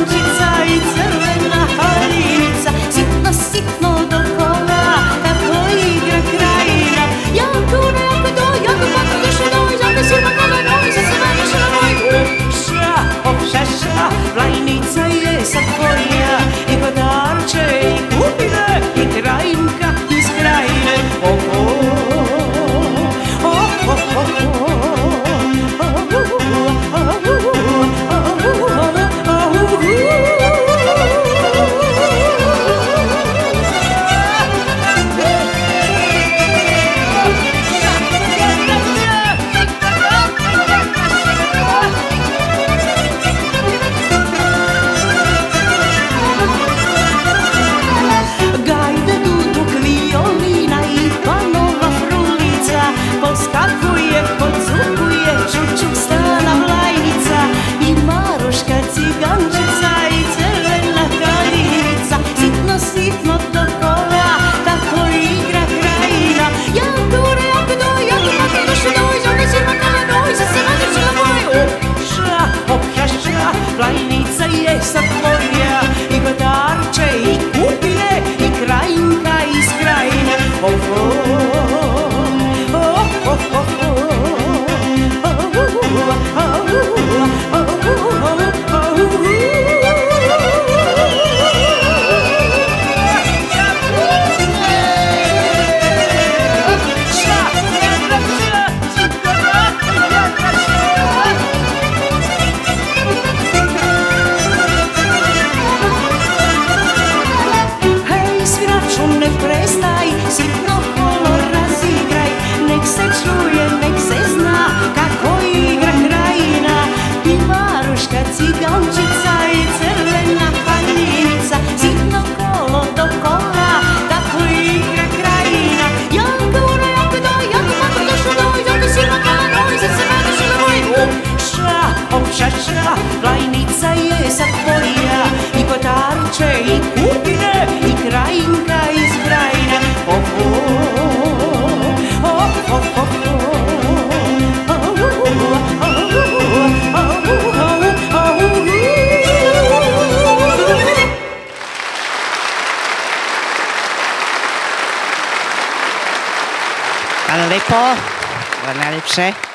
cigančica i crvena haljina. Sitno, sitno dokola, tako igra krajina. Jako to, jako kako došlo noj, zato si makala noj, sad se nanišla moj. Ša, Vlajnica je sad tvoja, i kotarče, i kupine, i krajinka iz krajine. Skakuje, podzvukuje, čučuk stana Vlajnica i Maruška cigančica i crvena kraljica. Sitno, sitno dokola, tako igra krajina. Jako to, jako kako došlo noj, zato si makala noj, sad se nanišla moj. Ša, Vlajnica je sad tvoja, i kotarče, i kupine, i krajinka iz krajine. Hej, sviraču, ne prestaj, sitno kolo razigraj, nek se čuje, nek se zna kako igra krajina. I Maruška cigančica i crvena haljina, sitno kolo do kola, tako igra krajina. Jako to, jako kako došlo noj, zato si makala noj, sad se nanišla moj. Ša, Vlajnica je sad tvoja, i kotarče, i kupine, i krajinka iz krajine. Hvala lepo, hvala najlepše.